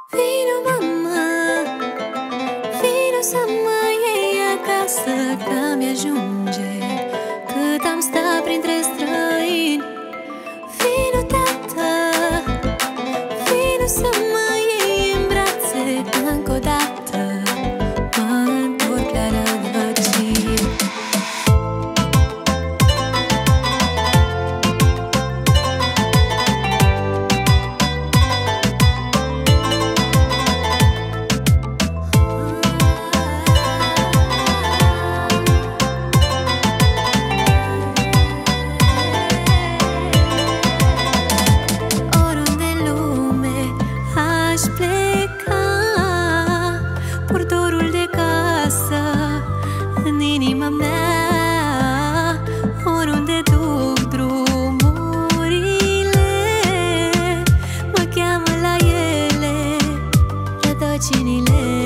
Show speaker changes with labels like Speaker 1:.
Speaker 1: Vino mama, vino să mă iei acasă, că mi-ajunge cât am stat printre străini. Vino tată, vino să mă iei în brațe încă o dată, mă întorc la rădăcini. Aș pleca purtorul de casă în inima mea, oriunde duc drumurile, mă cheamă la ele rădăcinile.